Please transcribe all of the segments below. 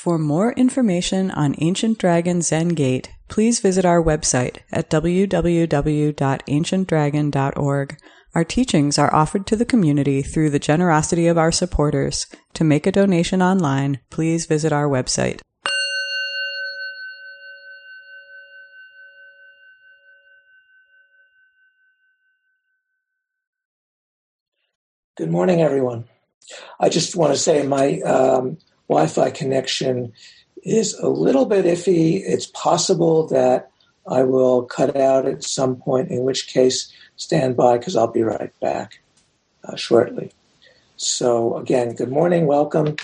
For more information on Ancient Dragon Zen Gate, please visit our website at www.ancientdragon.org. Our teachings are offered to the community through the generosity of our supporters. To make a donation online, please visit our website. Good morning, everyone. I just want to say my Wi-Fi connection is a little bit iffy. It's possible that I will cut out at some point, in which case stand by because I'll be right back shortly. So again, good morning, welcome.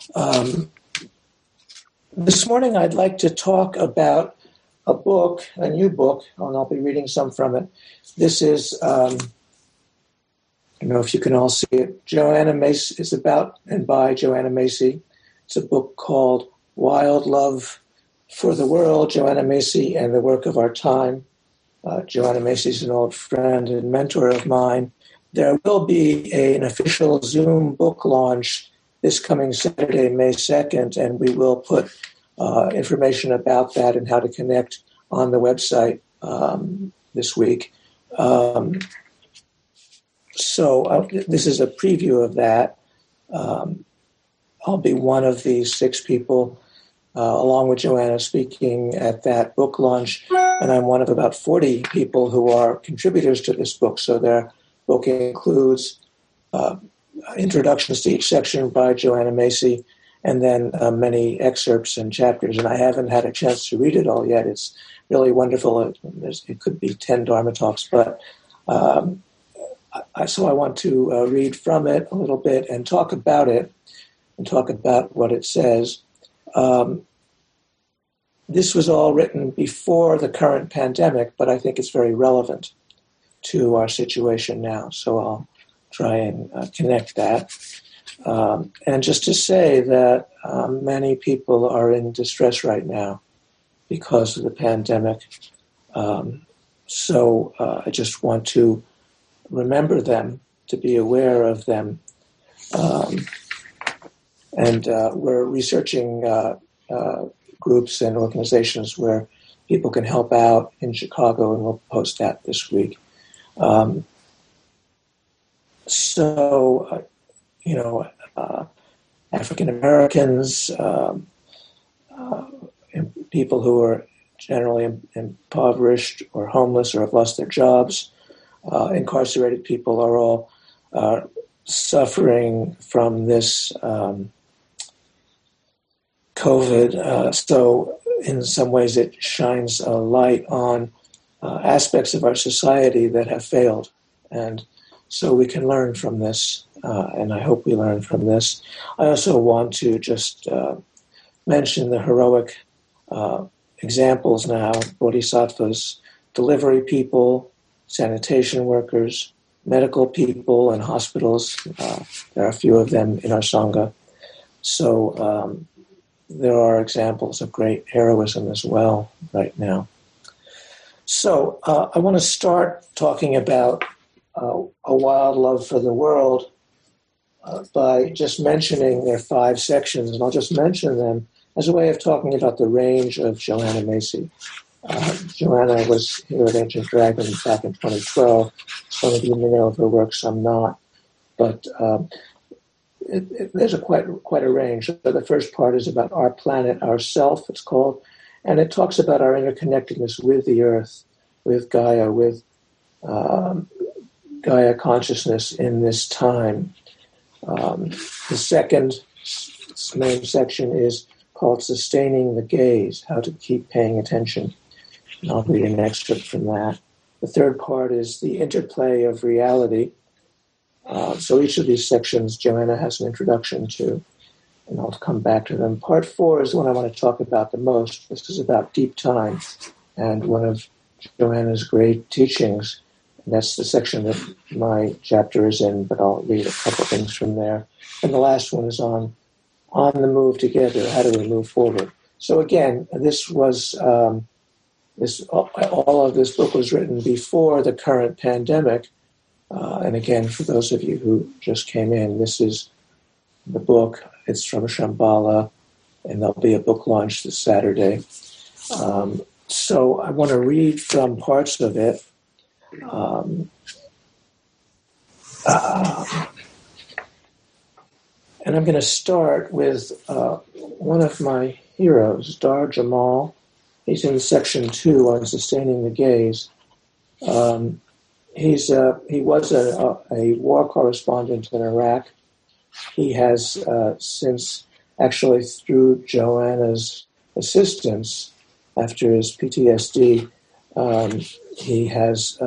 This morning I'd like to talk about a book, a new book, and I'll be reading some from it. This is, I don't know if you can all see it. Joanna Macy is about and by Joanna Macy. It's a book called Wild Love for the World, Joanna Macy and the Work of Our Time. Joanna Macy is an old friend and mentor of mine. There will be an official Zoom book launch this coming Saturday, May 2nd, and we will put information about that and how to connect on the website this week. So this is a preview of that. I'll be one of these 6 people, along with Joanna, speaking at that book launch, and I'm one of about 40 people who are contributors to this book. So their book includes introductions to each section by Joanna Macy, and then many excerpts and chapters. And I haven't had a chance to read it all yet. It's really wonderful. It could be 10 Dharma talks, but so I want to read from it a little bit and talk about it and talk about what it says. This was all written before the current pandemic, but I think it's very relevant to our situation now. So I'll try and connect that. And just to say that many people are in distress right now because of the pandemic. So I just want to remember them, to be aware of them. And we're researching groups and organizations where people can help out in Chicago, and we'll post that this week. African Americans, people who are generally impoverished or homeless or have lost their jobs, incarcerated people are all suffering from this COVID. So in some ways it shines a light on aspects of our society that have failed. And so we can learn from this, and I hope we learn from this. I also want to just mention the heroic examples now, bodhisattvas, delivery people, sanitation workers, medical people, and hospitals. There are a few of them in our Sangha. So there are examples of great heroism as well right now. So I want to start talking about a wild love for the world by just mentioning their 5 sections, and I'll just mention them as a way of talking about the range of Joanna Macy. Joanna was here at Ancient Dragon back in 2012. Some of you may know of her work, some not. But there's quite a range. So the first part is about our planet, ourself, it's called, and it talks about our interconnectedness with the earth, with Gaia, with Gaia consciousness in this time. The second main section is called Sustaining the Gaze, how to keep paying attention. And I'll read an excerpt from that. The third part is the interplay of reality. So each of these sections, Joanna has an introduction to, and I'll come back to them. Part 4 is one I want to talk about the most. This is about deep time, and one of Joanna's great teachings. And that's the section that my chapter is in, but I'll read a couple things from there. And the last one is on the move together. How do we move forward? So again, this was all of this book was written before the current pandemic. And again, for those of you who just came in, this is the book. It's from Shambhala. and there'll be a book launch this Saturday. So I want to read from parts of it. And I'm going to start with one of my heroes, Dar Jamal. He's in section 2 on sustaining the gaze. He was a war correspondent in Iraq. He has since, actually through Joanna's assistance, after his PTSD, he has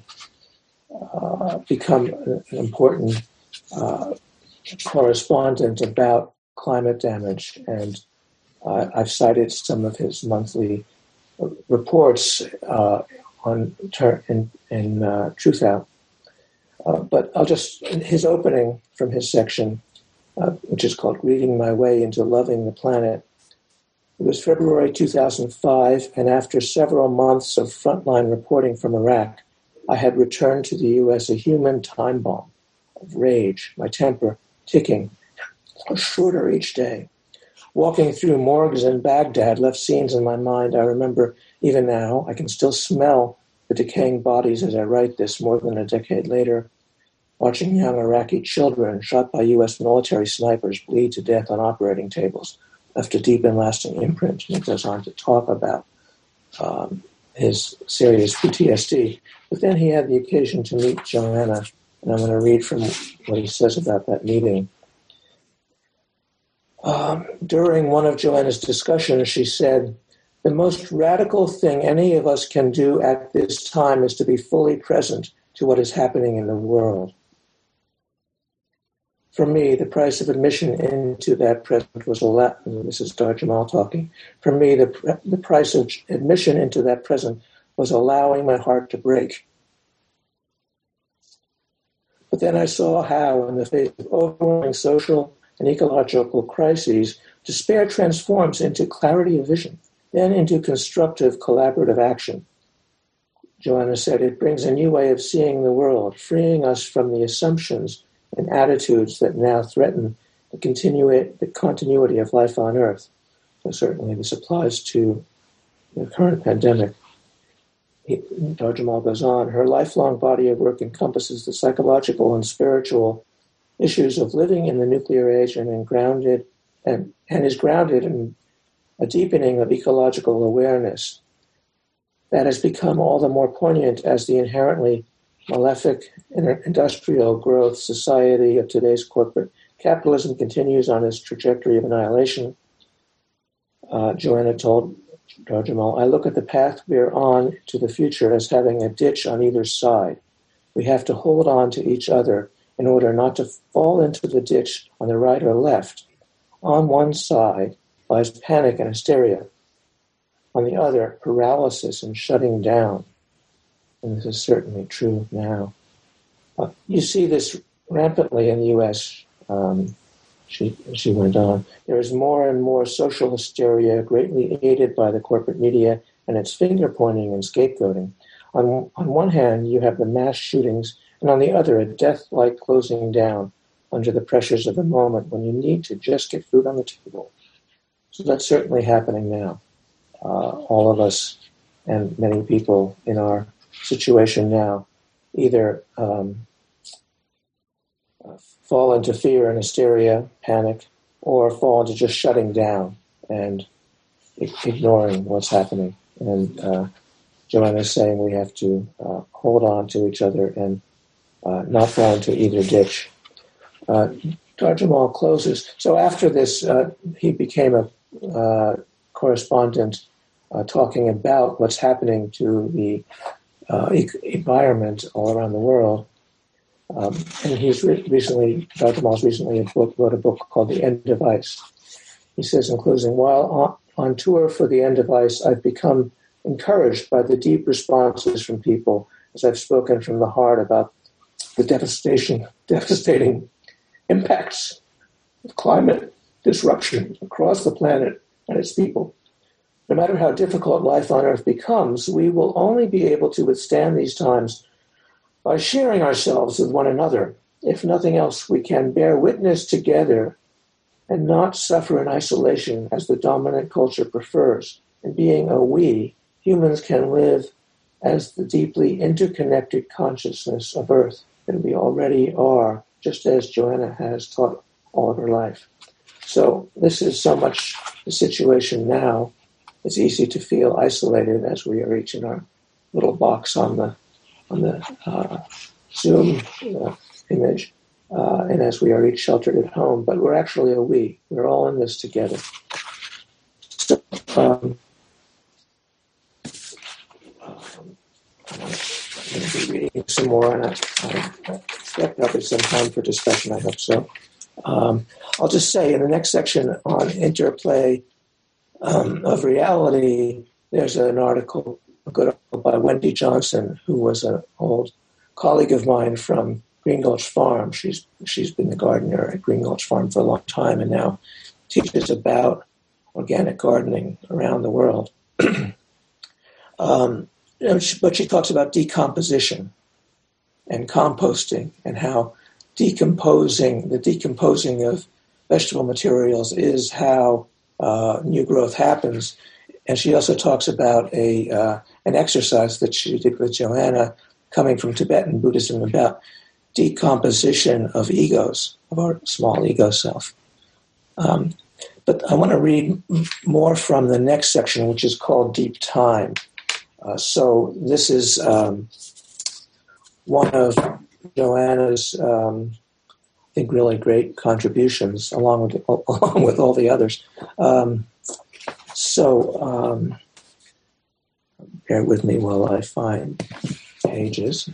become an important correspondent about climate damage. And I've cited some of his monthly reports in Truth Out. But I'll just, his opening from his section, which is called Reading My Way into Loving the Planet. It was February 2005, and after several months of frontline reporting from Iraq, I had returned to the U.S. a human time bomb of rage, my temper ticking shorter each day. Walking through morgues in Baghdad left scenes in my mind. I remember even now, I can still smell the decaying bodies as I write this more than a decade later, watching young Iraqi children shot by U.S. military snipers bleed to death on operating tables left a deep and lasting imprint. And he goes on to talk about his serious PTSD. But then he had the occasion to meet Joanna, and I'm going to read from what he says about that meeting. During one of Joanna's discussions, she said, "The most radical thing any of us can do at this time is to be fully present to what is happening in the world." For me, the price of admission into that present was this is Dar Jamal talking. For me, the price of admission into that present was allowing my heart to break. But then I saw how, in the face of overwhelming social and ecological crises, despair transforms into clarity of vision, then into constructive collaborative action. Joanna said, "It brings a new way of seeing the world, freeing us from the assumptions and attitudes that now threaten the continuity of life on Earth." So certainly this applies to the current pandemic. Dar Jamal goes on, "Her lifelong body of work encompasses the psychological and spiritual issues of living in the nuclear age and is grounded in a deepening of ecological awareness that has become all the more poignant as the inherently malefic industrial growth society of today's corporate capitalism continues on its trajectory of annihilation." Joanna told Dar Jamal, "I look at the path we're on to the future as having a ditch on either side. We have to hold on to each other in order not to fall into the ditch on the right or left. On one side lies panic and hysteria. On the other, paralysis and shutting down." And this is certainly true now. You see this rampantly in the U.S., she went on. "There is more and more social hysteria, greatly aided by the corporate media and its finger-pointing and scapegoating. On one hand, you have the mass shootings, and on the other, a death-like closing down under the pressures of the moment when you need to just get food on the table." So that's certainly happening now. All of us and many people in our situation now either fall into fear and hysteria, panic, or fall into just shutting down and ignoring what's happening. And Joanna is saying we have to hold on to each other and not fall into either ditch. Dar Jamal closes. So after this, he became a correspondent talking about what's happening to the environment all around the world. And he's recently, Dar Jamal's recently wrote a book called The End of Ice. He says in closing, "While on tour for The End of Ice, I've become encouraged by the deep responses from people as I've spoken from the heart about the devastating impacts of climate disruption across the planet and its people. No matter how difficult life on Earth becomes, we will only be able to withstand these times by sharing ourselves with one another. If nothing else, we can bear witness together and not suffer in isolation as the dominant culture prefers. And being a we, humans can live as the deeply interconnected consciousness of Earth that we already are, just as Joanna has taught all of her life. So this is so much the situation now. It's easy to feel isolated as we are each in our little box on the Zoom image, and as we are each sheltered at home. But we're actually a we. We're all in this together. So, I'm going to be reading some more, and I expect there'll be some time for discussion, I hope so. I'll just say in the next section on interplay of reality, there's an article, a good article by Wendy Johnson, who was an old colleague of mine from Green Gulch Farm. She's been the gardener at Green Gulch Farm for a long time and now teaches about organic gardening around the world. But she talks about decomposition and composting and how the decomposing of vegetable materials is how new growth happens. And she also talks about an exercise that she did with Joanna coming from Tibetan Buddhism about decomposition of egos, of our small ego self. But I want to read more from the next section, which is called Deep Time. So this is one of Joanna's, I think, really great contributions, along with all the others. Bear with me while I find pages.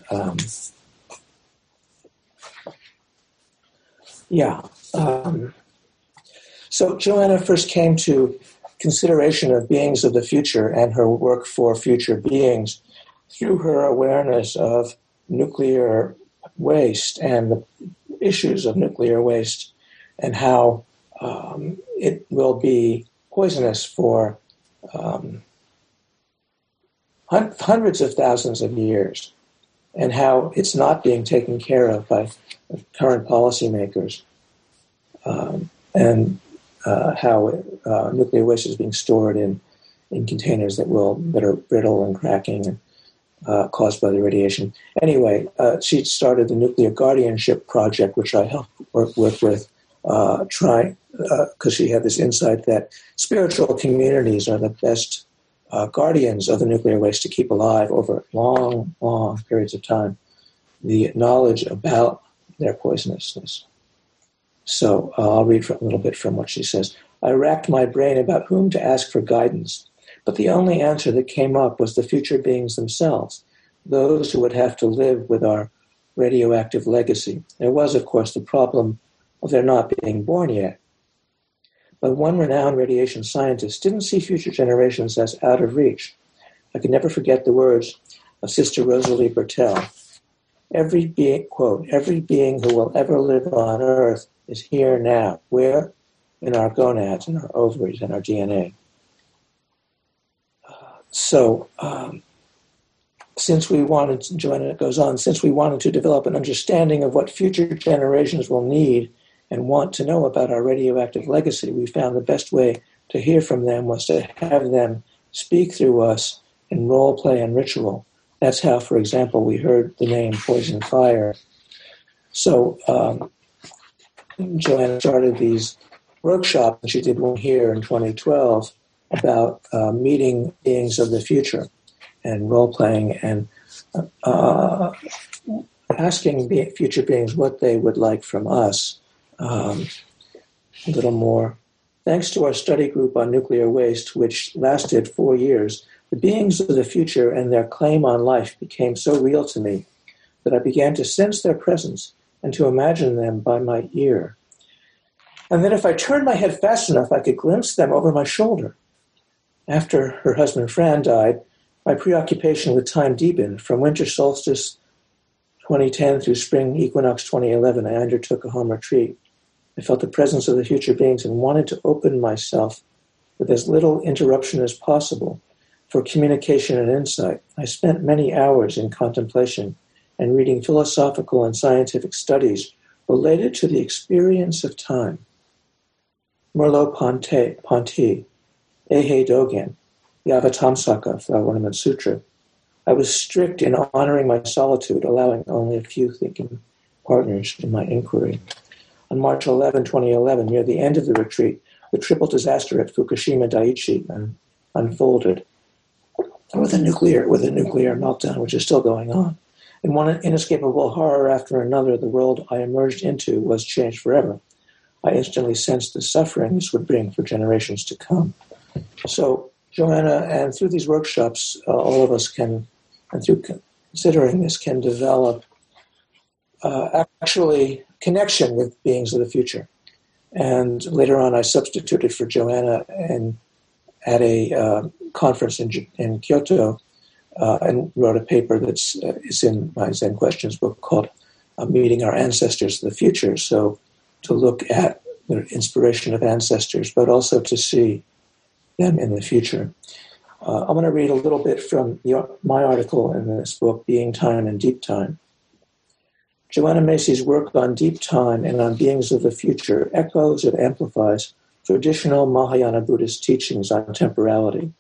So Joanna first came to consideration of beings of the future and her work for future beings through her awareness of nuclear waste and the issues of nuclear waste and how it will be poisonous for hundreds of thousands of years, and how it's not being taken care of by current policymakers, and how nuclear waste is being stored in containers that are brittle and cracking and caused by the radiation. Anyway, she started the Nuclear Guardianship Project, which I helped work with, because she had this insight that spiritual communities are the best guardians of the nuclear waste to keep alive over long, long periods of time, the knowledge about their poisonousness. So I'll read a little bit from what she says. I racked my brain about whom to ask for guidance, but the only answer that came up was the future beings themselves, those who would have to live with our radioactive legacy. There was, of course, the problem of their not being born yet. But one renowned radiation scientist didn't see future generations as out of reach. I could never forget the words of Sister Rosalie Bertell. Every being, quote, every being who will ever live on Earth is here now. Where? In our gonads, in our ovaries, in our DNA. Since we wanted, Joanna goes on, since we wanted to develop an understanding of what future generations will need and want to know about our radioactive legacy, we found the best way to hear from them was to have them speak through us in role play and ritual. That's how, for example, we heard the name Poison Fire. So Joanna started these workshops, and she did one here in 2012 about meeting beings of the future and role-playing and asking future beings what they would like from us. A little more. Thanks to our study group on nuclear waste, which lasted 4 years, the beings of the future and their claim on life became so real to me that I began to sense their presence and to imagine them by my ear. And then if I turned my head fast enough, I could glimpse them over my shoulder. After her husband Fran died, my preoccupation with time deepened. From winter solstice 2010 through spring equinox 2011, I undertook a home retreat. I felt the presence of the future beings and wanted to open myself with as little interruption as possible for communication and insight. I spent many hours in contemplation and reading philosophical and scientific studies related to the experience of time. Merleau-Ponty, Eihei Dogen, the Avatamsaka Flower Ornament Sutra. I was strict in honoring my solitude, allowing only a few thinking partners in my inquiry. On March 11, 2011, near the end of the retreat, the triple disaster at Fukushima Daiichi unfolded with a nuclear meltdown, which is still going on. In one inescapable horror after another, the world I emerged into was changed forever. I instantly sensed the suffering this would bring for generations to come. So, Joanna, and through these workshops, all of us can, and through considering this, can develop actually connection with beings of the future. And later on, I substituted for Joanna at a conference in Kyoto and wrote a paper that's is in my Zen Questions book called Meeting Our Ancestors of the Future. So to look at the inspiration of ancestors, but also to see them in the future. I'm going to read a little bit from my article in this book, Being Time and Deep Time. Joanna Macy's work on deep time and on beings of the future echoes and amplifies traditional Mahayana Buddhist teachings on temporality.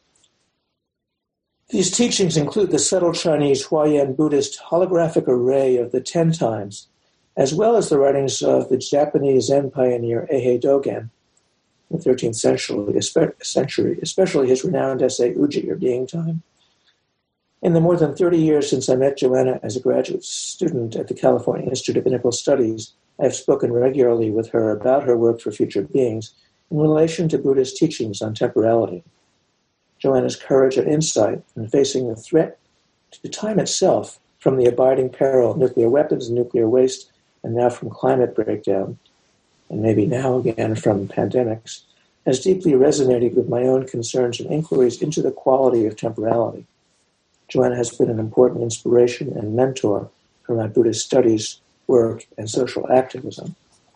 These teachings include the subtle Chinese Huayan Buddhist holographic array of the 10 times, as well as the writings of the Japanese Zen pioneer Eihei Dogen in the 13th century, especially his renowned essay Uji, or Being Time. In the more than 30 years since I met Joanna as a graduate student at the California Institute of Integral Studies, I have spoken regularly with her about her work for future beings in relation to Buddhist teachings on temporality. Joanna's courage and insight in facing the threat to time itself from the abiding peril of nuclear weapons and nuclear waste, and now from climate breakdown, and maybe now again from pandemics, has deeply resonated with my own concerns and inquiries into the quality of temporality. Joanna has been an important inspiration and mentor for my Buddhist studies, work, and social activism.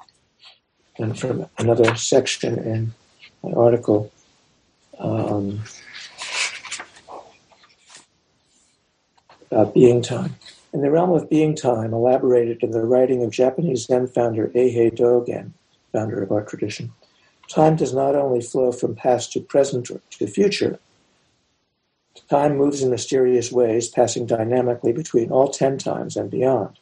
And from another section in my article, about being time. In the realm of being time, elaborated in the writing of Japanese Zen founder Eihei Dogen, founder of our tradition, time does not only flow from past to present or to future. Time moves in mysterious ways, passing dynamically between all 10 times and beyond.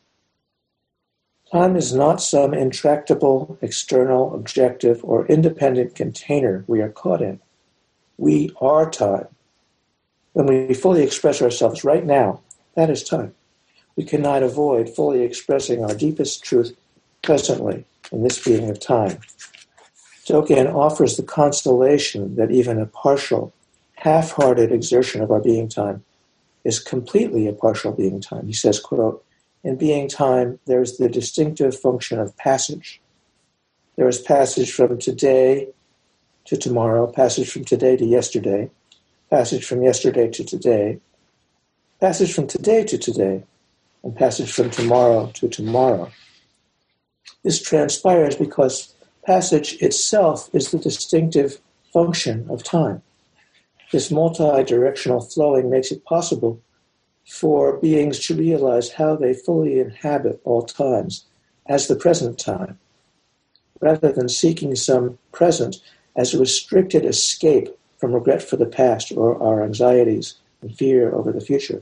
Time is not some intractable, external, objective, or independent container we are caught in. We are time. When we fully express ourselves right now, that is time. We cannot avoid fully expressing our deepest truth presently in this being of time. Dogen offers the consolation that even a partial, half-hearted exertion of our being time is completely a partial being time. He says, quote, "In being time, there is the distinctive function of passage. There is passage from today to tomorrow, passage from today to yesterday, passage from yesterday to today, passage from today to today, and passage from tomorrow to tomorrow. This transpires because passage itself is the distinctive function of time. This multi-directional flowing makes it possible for beings to realize how they fully inhabit all times as the present time, rather than seeking some present as a restricted escape from regret for the past or our anxieties and fear over the future."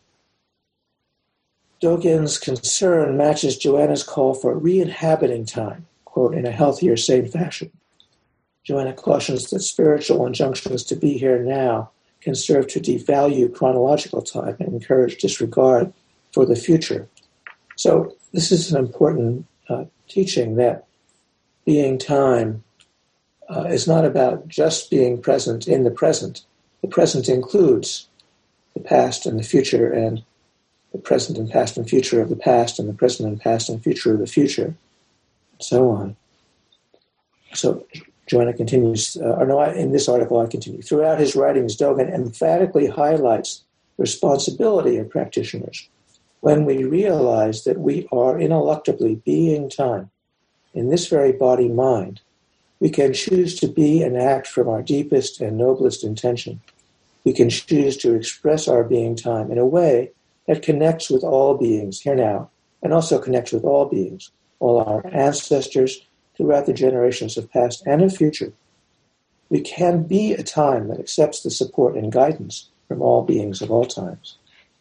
Dogen's concern matches Joanna's call for re-inhabiting time, quote, "in a healthier, sane fashion." Joanna cautions that spiritual injunctions to be here now can serve to devalue chronological time and encourage disregard for the future. So this is an important teaching, that being time is not about just being present in the present. The present includes the past and the future, and the present and past and future of the past, and the present and past and future of the future, and so on. So Joanna continues, in this article I continue. Throughout his writings, Dogen emphatically highlights the responsibility of practitioners when we realize that we are ineluctably being time. In this very body-mind, we can choose to be and act from our deepest and noblest intention. We can choose to express our being time in a way that connects with all beings here now, and also connects with all beings, all our ancestors, throughout the generations of past and of future. We can be a time that accepts the support and guidance from all beings of all times.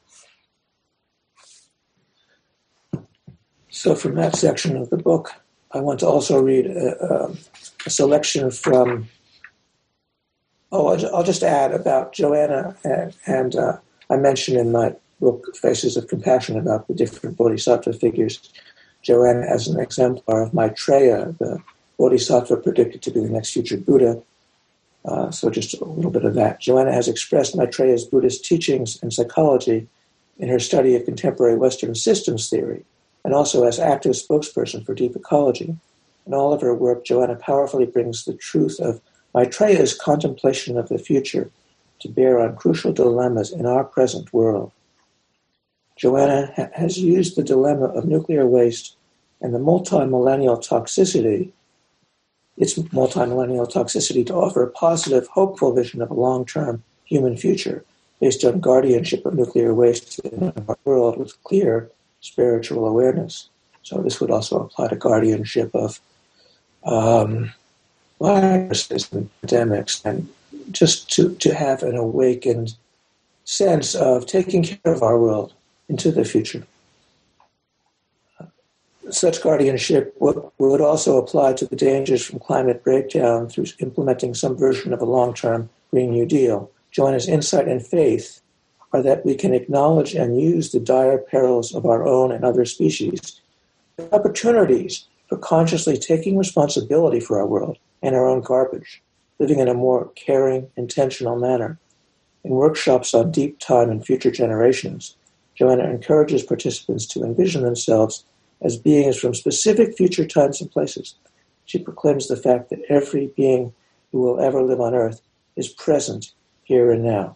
So from that section of the book, I want to also read a selection from, I'll just add about Joanna, and I mentioned in my book, Faces of Compassion, about the different bodhisattva figures. Joanna as an exemplar of Maitreya, the bodhisattva predicted to be the next future Buddha. So just a little bit of that. Joanna has expressed Maitreya's Buddhist teachings and psychology in her study of contemporary Western systems theory, and also as active spokesperson for deep ecology. In all of her work, Joanna powerfully brings the truth of Maitreya's contemplation of the future to bear on crucial dilemmas in our present world. Joanna has used the dilemma of nuclear waste and the multi-millennial toxicity to offer a positive, hopeful vision of a long-term human future based on guardianship of nuclear waste in our world with clear spiritual awareness. So this would also apply to guardianship of viruses and pandemics, and just to have an awakened sense of taking care of our world into the future. Such guardianship would also apply to the dangers from climate breakdown through implementing some version of a long-term Green New Deal. Joanna's insight and faith are that we can acknowledge and use the dire perils of our own and other species, opportunities for consciously taking responsibility for our world and our own garbage, living in a more caring, intentional manner. In workshops on deep time and future generations, Joanna encourages participants to envision themselves as beings from specific future times and places. She proclaims the fact that every being who will ever live on Earth is present here and now.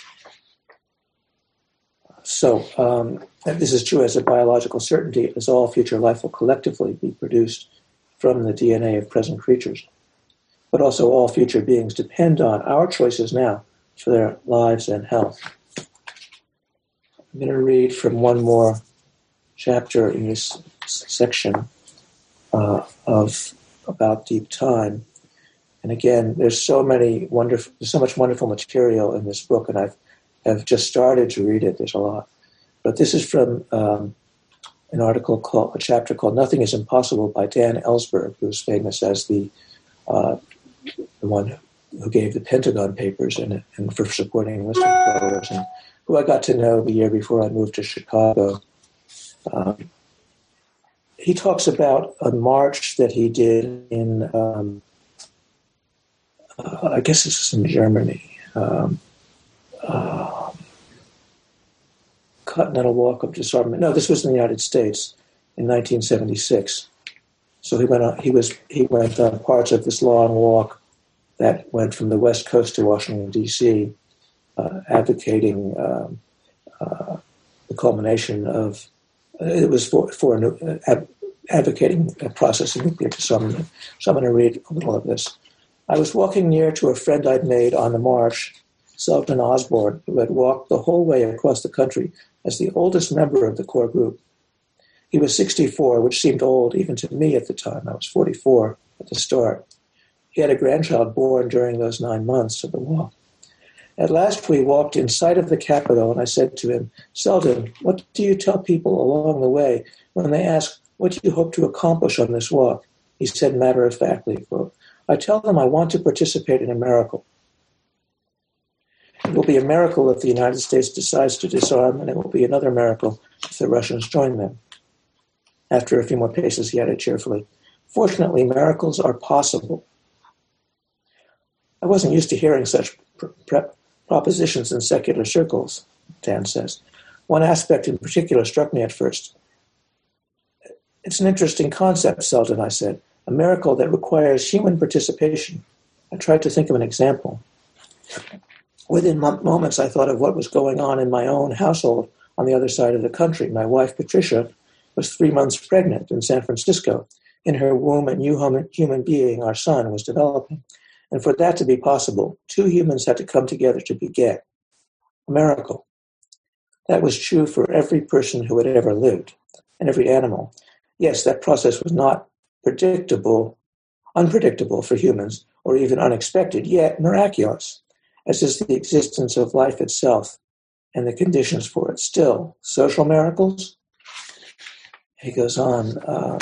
So, and this is true as a biological certainty, as all future life will collectively be produced from the DNA of present creatures. But also all future beings depend on our choices now for their lives and health. I'm going to read from one more chapter in this section of about deep time. And again, there's so much wonderful material in this book, and I've just started to read it. There's a lot. But this is from a chapter called Nothing is Impossible by Dan Ellsberg, who's famous as the one who gave the Pentagon Papers and for supporting whistleblowers, and who I got to know the year before I moved to Chicago. He talks about a march that he did in, I guess this is in Germany, Continental Walk of Disarmament. No, this was in the United States in 1976. So he went on parts of this long walk that went from the West Coast to Washington, D.C., advocating the culmination of, it was advocating a process of nuclear disarmament. So I'm going to read a little of this. I was walking near to a friend I'd made on the march, Selden Osborne, who had walked the whole way across the country as the oldest member of the core group. He was 64, which seemed old even to me at the time. I was 44 at the start. He had a grandchild born during those 9 months of the walk. At last we walked in sight of the Capitol, and I said to him, Selden, what do you tell people along the way when they ask, what do you hope to accomplish on this walk? He said matter-of-factly, quote, I tell them I want to participate in a miracle. It will be a miracle if the United States decides to disarm, and it will be another miracle if the Russians join them. After a few more paces, he added cheerfully, fortunately, miracles are possible. I wasn't used to hearing such propositions in secular circles, Dan says. One aspect in particular struck me at first. It's an interesting concept, Selden, I said, a miracle that requires human participation. I tried to think of an example. Within moments, I thought of what was going on in my own household on the other side of the country. My wife, Patricia, was 3 months pregnant in San Francisco. In her womb, a new human being, our son, was developing. And for that to be possible, 2 humans had to come together to beget. A miracle. That was true for every person who had ever lived, and every animal. Yes, that process was not predictable, unpredictable for humans, or even unexpected, yet miraculous, as is the existence of life itself and the conditions for it. Still, social miracles? He goes on,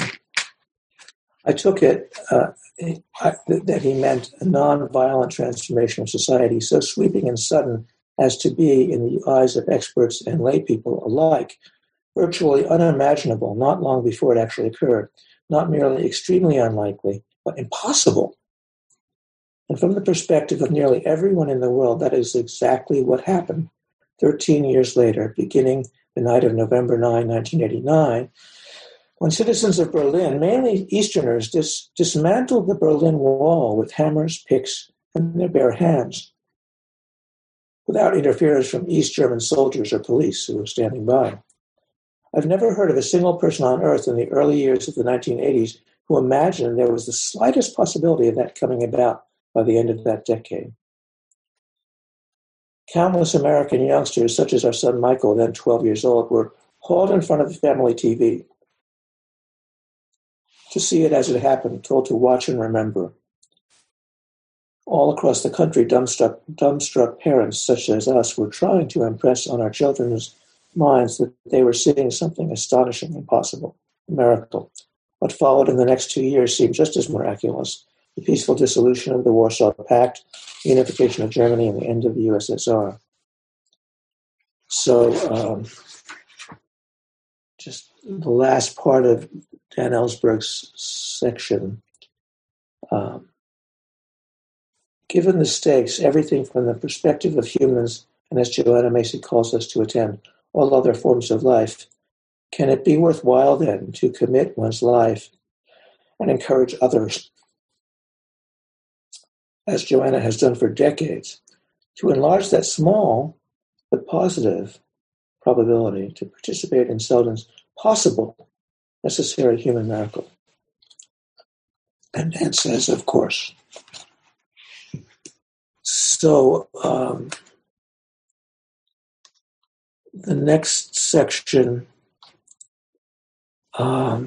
I took it that he meant a non-violent transformation of society so sweeping and sudden as to be, in the eyes of experts and lay people alike, virtually unimaginable not long before it actually occurred, not merely extremely unlikely, but impossible. And from the perspective of nearly everyone in the world, that is exactly what happened. 13 years later, beginning the night of November 9, 1989, when citizens of Berlin, mainly Easterners, dismantled the Berlin Wall with hammers, picks, and their bare hands, without interference from East German soldiers or police who were standing by. I've never heard of a single person on earth in the early years of the 1980s who imagined there was the slightest possibility of that coming about by the end of that decade. Countless American youngsters, such as our son Michael, then 12 years old, were hauled in front of the family TV to see it as it happened, told to watch and remember. All across the country, dumbstruck parents such as us were trying to impress on our children's minds that they were seeing something astonishing and possible, a miracle. What followed in the next 2 years seemed just as miraculous: the peaceful dissolution of the Warsaw Pact, the unification of Germany, and the end of the USSR. So, just the last part of Dan Ellsberg's section. Given the stakes, everything from the perspective of humans, and as Joanna Macy calls us to attend, all other forms of life, can it be worthwhile then to commit one's life and encourage others, as Joanna has done for decades, to enlarge that small but positive probability to participate in Selden's possible, necessary human miracle? And Dan says, of course. So the next section I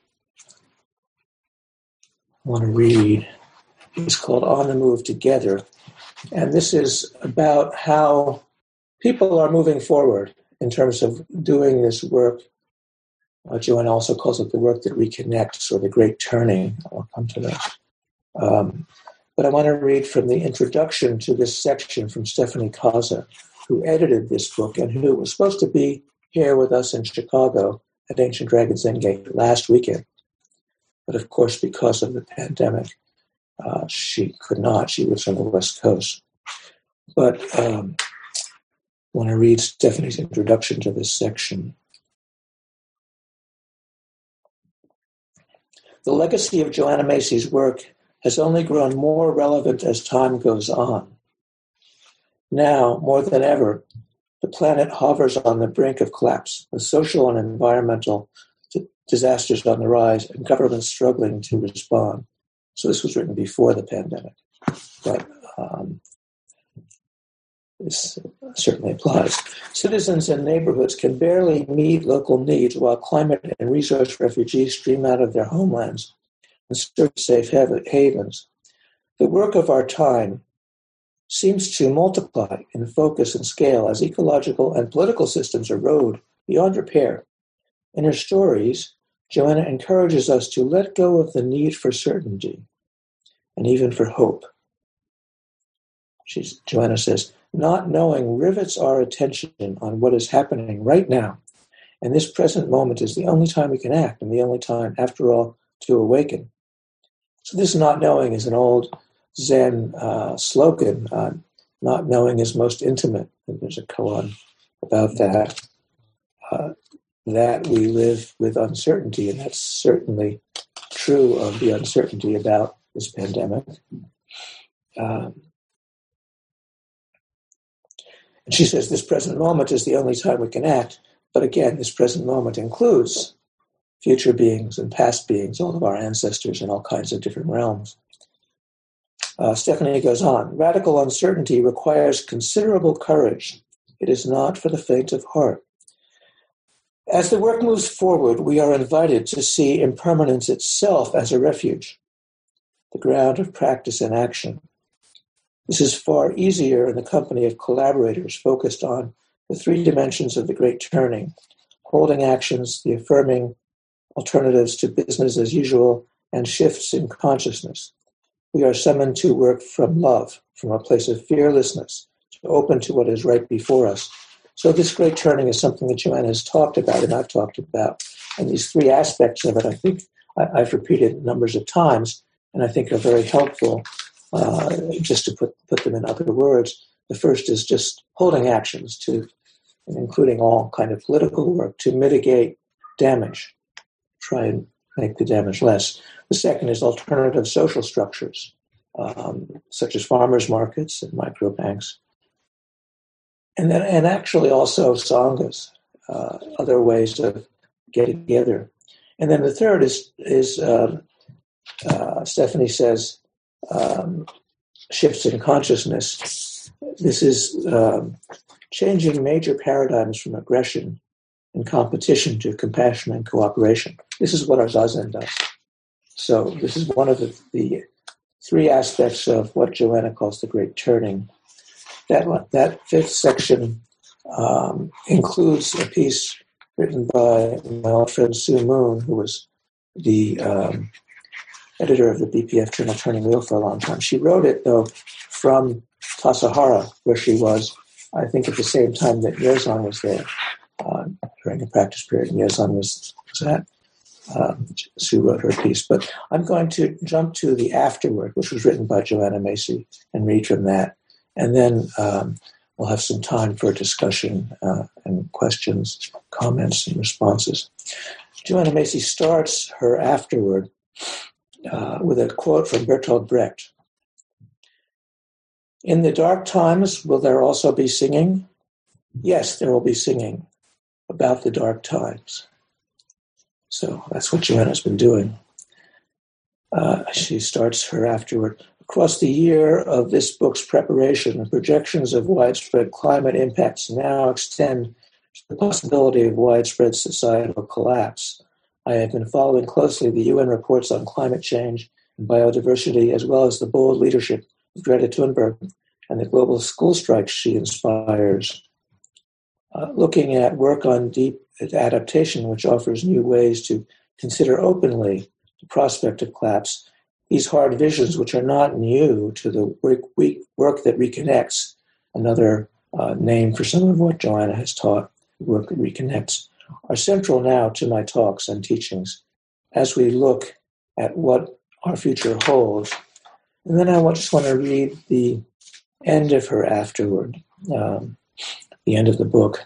want to read is called On the Move Together. And this is about how people are moving forward in terms of doing this work. Joanna also calls it the work that reconnects, or the great turning. I'll come to that. But I want to read from the introduction to this section from Stephanie Kaza, who edited this book and who was supposed to be here with us in Chicago at Ancient Dragon Zen Gate last weekend. But of course, because of the pandemic, she could not. She was on the West Coast. But I want to read Stephanie's introduction to this section. The legacy of Joanna Macy's work has only grown more relevant as time goes on. Now, more than ever, the planet hovers on the brink of collapse, with social and environmental disasters on the rise and governments struggling to respond. So this was written before the pandemic, but this certainly applies. Citizens and neighborhoods can barely meet local needs while climate and resource refugees stream out of their homelands and search safe havens. The work of our time seems to multiply in focus and scale as ecological and political systems erode beyond repair. In her stories, Joanna encourages us to let go of the need for certainty and even for hope. Joanna says, not knowing rivets our attention on what is happening right now, and this present moment is the only time we can act, and the only time, after all, to awaken. So this not knowing is an old Zen slogan, not knowing is most intimate. And there's a koan about that, that we live with uncertainty, and that's certainly true of the uncertainty about this pandemic. And she says this present moment is the only time we can act, but again, this present moment includes future beings and past beings, all of our ancestors in all kinds of different realms. Stephanie goes on, radical uncertainty requires considerable courage. It is not for the faint of heart. As the work moves forward, we are invited to see impermanence itself as a refuge. the ground of practice and action. This is far easier in the company of collaborators focused on the three dimensions of the great turning: holding actions, the affirming alternatives to business as usual, and shifts in consciousness. We are summoned to work from love, from a place of fearlessness, to open to what is right before us. So this great turning is something that Joanna has talked about and I've talked about. And these three aspects of it, I think I've repeated numbers of times, and I think are very helpful. Just to put them in other words, the first is just holding actions, including all kind of political work, to mitigate damage, try and make the damage less. The second is alternative social structures, such as farmers markets and microbanks. And actually also sanghas, other ways of getting together. And then the third is Stephanie says, shifts in consciousness. This is changing major paradigms from aggression and competition to compassion and cooperation. This is what our Zazen does. So this is one of the three aspects of what Joanna calls the Great Turning. That fifth section includes a piece written by my old friend Sue Moon, who was the editor of the BPF journal Turning Wheel for a long time. She wrote it, though, from Tassajara, where she was, I think, at the same time that Yezan was there during the practice period. Yezan was at. Sue wrote her piece. But I'm going to jump to the afterword, which was written by Joanna Macy, and read from that. And then we'll have some time for discussion and questions, comments, and responses. Joanna Macy starts her afterword with a quote from Bertolt Brecht. "In the dark times, will there also be singing? Yes, there will be singing about the dark times." So that's what Joanna's been doing. She starts her afterward. "Across the year of this book's preparation, projections of widespread climate impacts now extend to the possibility of widespread societal collapse. I have been following closely the UN reports on climate change and biodiversity, as well as the bold leadership of Greta Thunberg and the global school strikes she inspires. Looking at work on deep adaptation, which offers new ways to consider openly the prospect of collapse, these hard visions, which are not new to the work that reconnects, another name for some of what Joanna has taught, work that reconnects, are central now to my talks and teachings as we look at what our future holds." And then I just want to read the end of her afterward, the end of the book.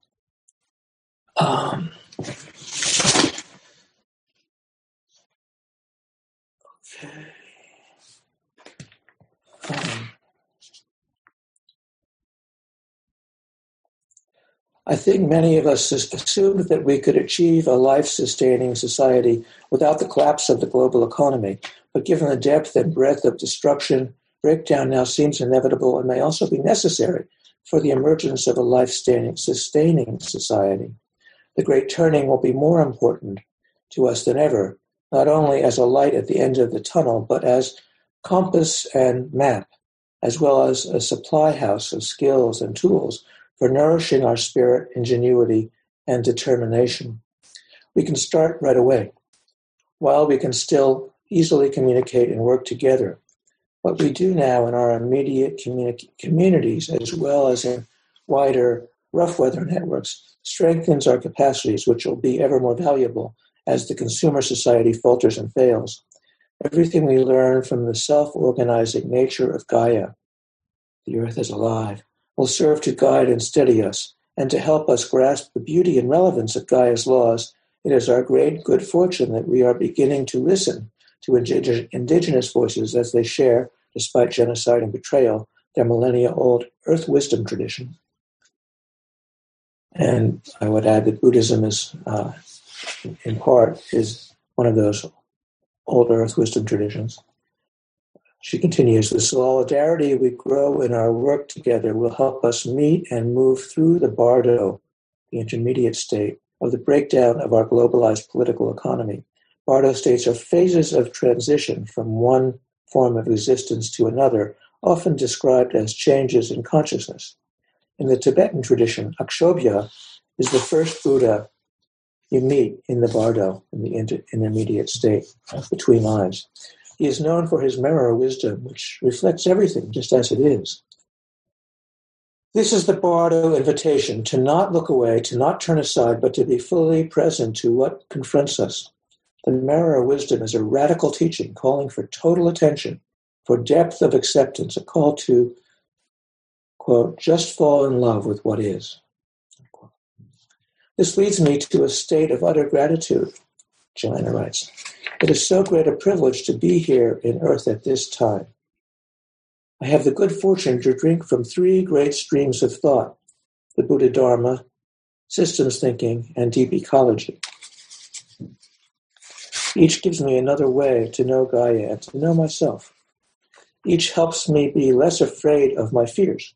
I think many of us assumed that we could achieve a life-sustaining society without the collapse of the global economy. But given the depth and breadth of destruction, breakdown now seems inevitable and may also be necessary for the emergence of a life-sustaining society. The Great Turning will be more important to us than ever, not only as a light at the end of the tunnel, but as compass and map, as well as a supply house of skills and tools for nourishing our spirit, ingenuity, and determination. We can start right away, while we can still easily communicate and work together. What we do now in our immediate communities, as well as in wider rough weather networks, strengthens our capacities, which will be ever more valuable as the consumer society falters and fails. Everything we learn from the self-organizing nature of Gaia, the earth is alive, will serve to guide and steady us, and to help us grasp the beauty and relevance of Gaia's laws. It is our great good fortune that we are beginning to listen to indigenous voices as they share, despite genocide and betrayal, their millennia-old earth wisdom tradition. And I would add that Buddhism is, in part, is one of those old earth wisdom traditions. She continues, "The solidarity we grow in our work together will help us meet and move through the bardo, the intermediate state, of the breakdown of our globalized political economy. Bardo states are phases of transition from one form of existence to another, often described as changes in consciousness. In the Tibetan tradition, Akshobhya is the first Buddha you meet in the bardo, in the intermediate state between lives. He is known for his mirror wisdom, which reflects everything just as it is. This is the bardo invitation to not look away, to not turn aside, but to be fully present to what confronts us. The mirror wisdom is a radical teaching calling for total attention, for depth of acceptance, a call to, quote, just fall in love with what is. Unquote. This leads me to a state of utter gratitude, Joanna writes. It is so great a privilege to be here in Earth at this time. I have the good fortune to drink from three great streams of thought, the Buddha Dharma, systems thinking, and deep ecology. Each gives me another way to know Gaia and to know myself. Each helps me be less afraid of my fears.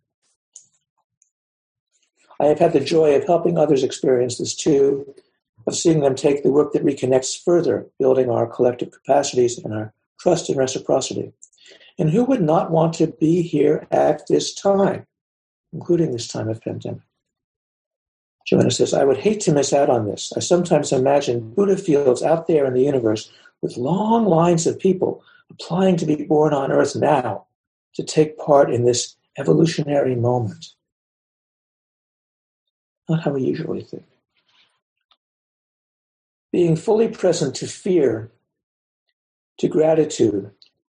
I have had the joy of helping others experience this too, of seeing them take the work that reconnects further, building our collective capacities and our trust and reciprocity. And who would not want to be here at this time, including this time of pandemic? Joanna says, I would hate to miss out on this. I sometimes imagine Buddha fields out there in the universe with long lines of people applying to be born on Earth now to take part in this evolutionary moment. Not how we usually think. Being fully present to fear, to gratitude,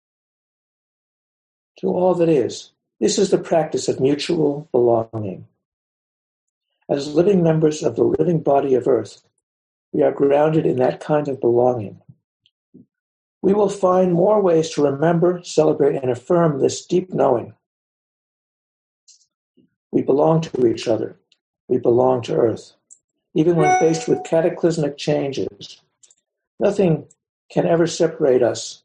to all that is. This is the practice of mutual belonging. As living members of the living body of Earth, we are grounded in that kind of belonging. We will find more ways to remember, celebrate, and affirm this deep knowing. We belong to each other. We belong to Earth. Even when faced with cataclysmic changes, nothing can ever separate us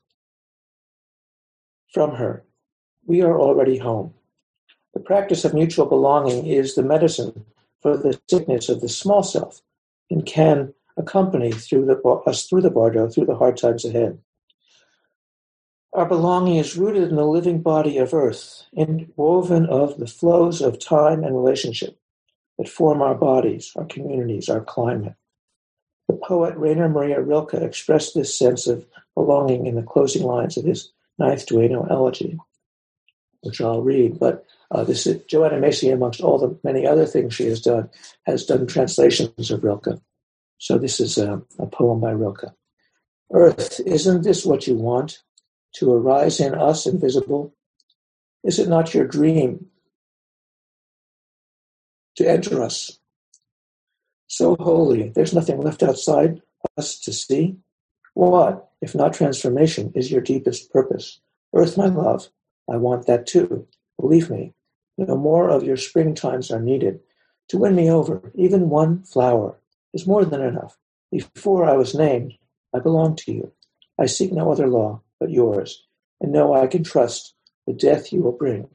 from her. We are already home. The practice of mutual belonging is the medicine for the sickness of the small self and can accompany us through the bardo, through the hard times ahead. Our belonging is rooted in the living body of Earth, woven of the flows of time and relationship that form our bodies, our communities, our climate. The poet Rainer Maria Rilke expressed this sense of belonging in the closing lines of his Ninth Duino elegy, which I'll read. But this is Joanna Macy, amongst all the many other things she has done translations of Rilke. So this is a poem by Rilke. Earth, isn't this what you want? To arise in us invisible? Is it not your dream to enter us? So holy, there's nothing left outside us to see. What, if not transformation, is your deepest purpose? Earth, my love, I want that too. Believe me, no more of your springtimes are needed. To win me over, even one flower is more than enough. Before I was named, I belong to you. I seek no other law but yours, and know I can trust the death you will bring.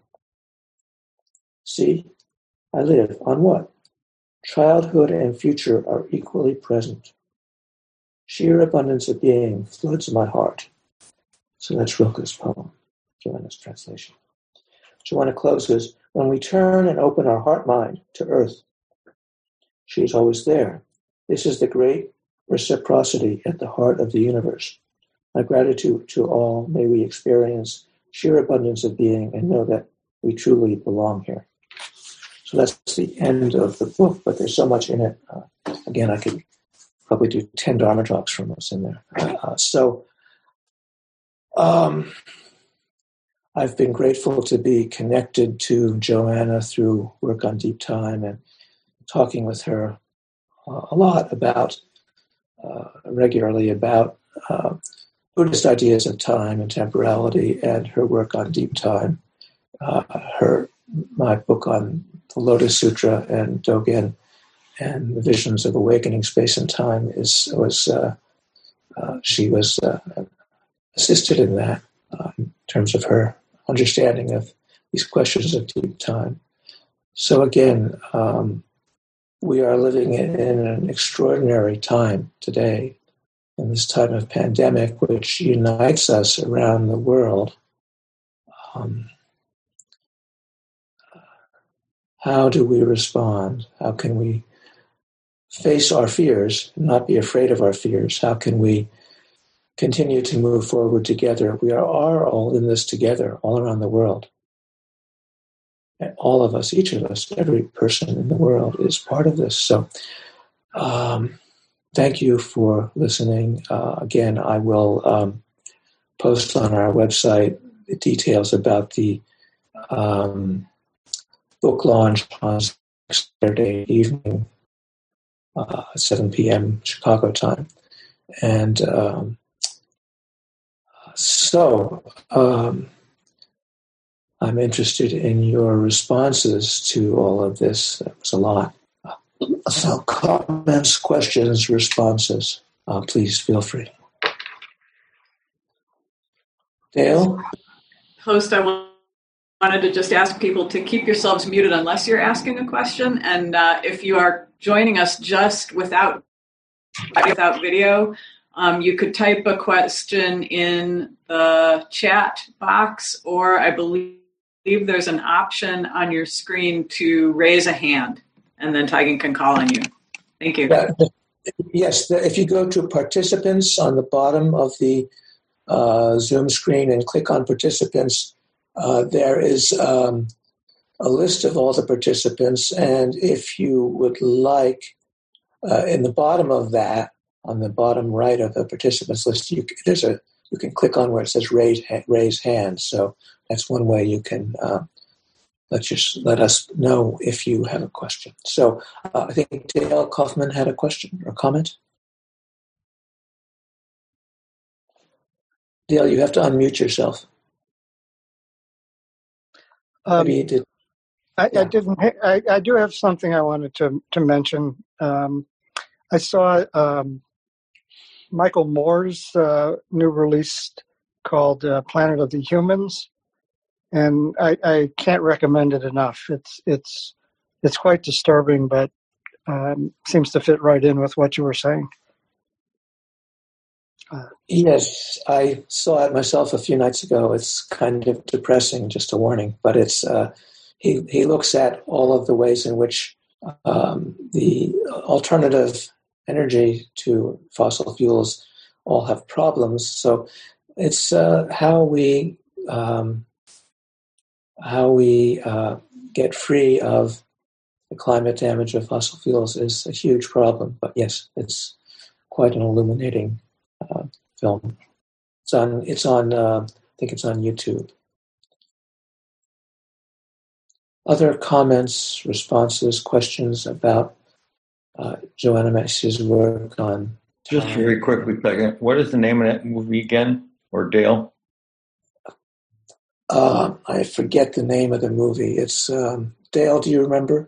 See, I live on what? Childhood and future are equally present. Sheer abundance of being floods my heart. So that's Rilke's poem, Joanna's translation. Joanna closes, when we turn and open our heart-mind to Earth, she is always there. This is the great reciprocity at the heart of the universe. My gratitude to all, may we experience sheer abundance of being and know that we truly belong here. So that's the end of the book, but there's so much in it. Again, I could probably do 10 Dharma talks from what's in there. I've been grateful to be connected to Joanna through work on Deep Time and talking with her a lot about, regularly about Buddhist ideas of time and temporality, and her work on Deep Time. My book on the Lotus Sutra and Dogen and the visions of awakening space and time she was assisted in that in terms of her understanding of these questions of deep time. So again, we are living in an extraordinary time today, in this time of pandemic, which unites us around the world how do we respond? How can we face our fears, not be afraid of our fears? How can we continue to move forward together? We are all in this together, all around the world. And all of us, each of us, every person in the world is part of this. So thank you for listening. Again, I will post on our website the details about the book launch on Saturday evening, 7 p.m. Chicago time. And I'm interested in your responses to all of this. That was a lot. So comments, questions, responses, please feel free. Dale? Host, I wanted to just ask people to keep yourselves muted unless you're asking a question. And if you are joining us just without video, you could type a question in the chat box, or I believe there's an option on your screen to raise a hand, and then Taigen can call on you. Thank you. Yes, if you go to participants on the bottom of the Zoom screen and click on participants, there is a list of all the participants, and if you would like, in the bottom of that, on the bottom right of the participants list, you can click on where it says raise hand. So that's one way you can let us know if you have a question. So I think Dale Kaufman had a question or comment. Dale, you have to unmute yourself. Maybe you did. I didn't. I do have something I wanted to mention. I saw Michael Moore's new release called Planet of the Humans, and I can't recommend it enough. It's quite disturbing, but seems to fit right in with what you were saying. Yes, I saw it myself a few nights ago. It's kind of depressing, just a warning, but it's he looks at all of the ways in which the alternative energy to fossil fuels all have problems. So it's how we get free of the climate damage of fossil fuels is a huge problem. But yes, it's quite an illuminating film. It's on I think it's on YouTube. Other comments, responses, questions about Joanna Macy's work on time? Just very quickly, Peggy, what is the name of that movie again? Or Dale? I forget the name of the movie. It's Dale, do you remember?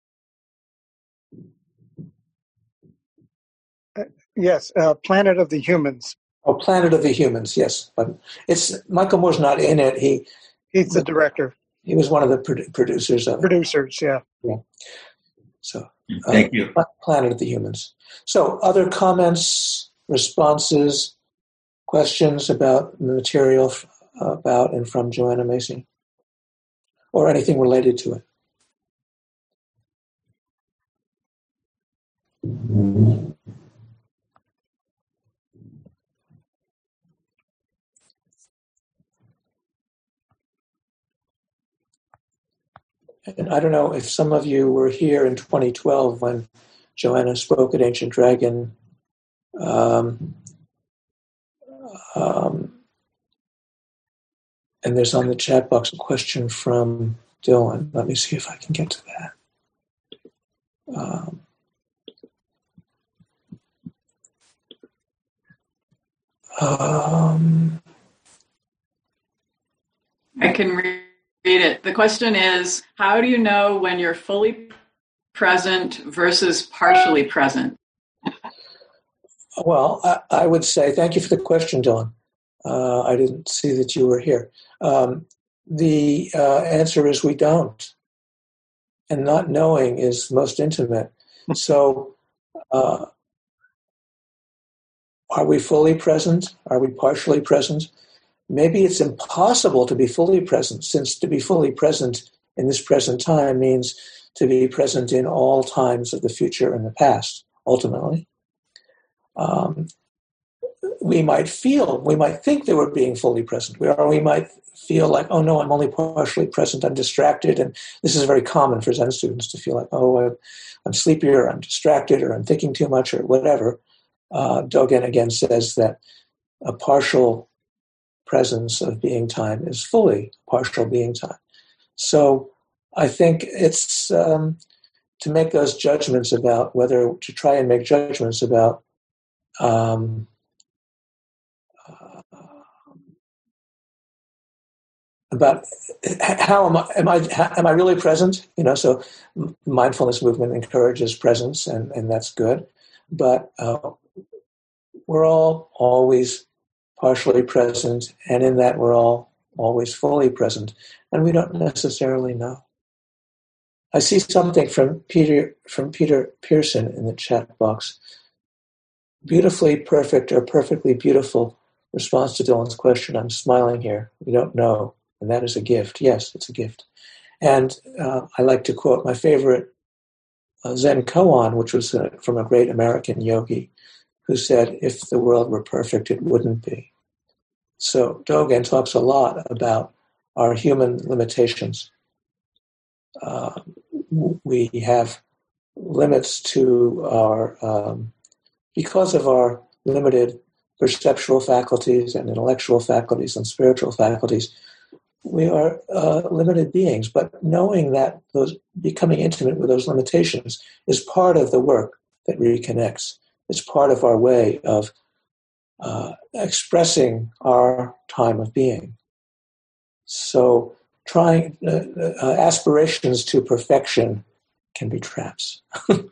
Yes, Planet of the Humans. Oh, Planet of the Humans, yes. But it's Michael Moore's not in it. He's the director. He was one of the producers of it. Producers, yeah. So, thank you. Planet of the Humans. So, other comments, responses, questions about the material about and from Joanna Macy, or anything related to it? And I don't know if some of you were here in 2012 when Joanna spoke at Ancient Dragon. And there's on the chat box a question from Dylan. Let me see if I can get to that. I can read it. The question is, how do you know when you're fully present versus partially present? Well, I would say, thank you for the question, Dawn. I didn't see that you were here. The answer is we don't. And not knowing is most intimate. So are we fully present? Are we partially present? maybe it's impossible to be fully present, since to be fully present in this present time means to be present in all times of the future and the past, ultimately. We might think that we're being fully present, or we might feel like, oh no, I'm only partially present, I'm distracted. And this is very common for Zen students to feel like, oh, I'm sleepy, or I'm distracted, or I'm thinking too much, or whatever. Dogen again says that a partial presence of being time is fully partial being time. So I think it's to make those judgments about whether to try and make judgments about how am I really present? So mindfulness movement encourages presence, and that's good. But we're all always partially present, and in that we're all always fully present, and we don't necessarily know. I see something from Peter Pearson in the chat box. Beautifully perfect or perfectly beautiful response to Dylan's question. I'm smiling here. We don't know, and that is a gift. Yes, it's a gift. And I like to quote my favorite Zen koan, which was from a great American yogi, who said, if the world were perfect, it wouldn't be. So Dogen talks a lot about our human limitations. We have limits to our, because of our limited perceptual faculties and intellectual faculties and spiritual faculties, we are limited beings. But knowing that becoming intimate with those limitations is part of the work that reconnects. It's part of our way of expressing our time of being. So trying aspirations to perfection can be traps.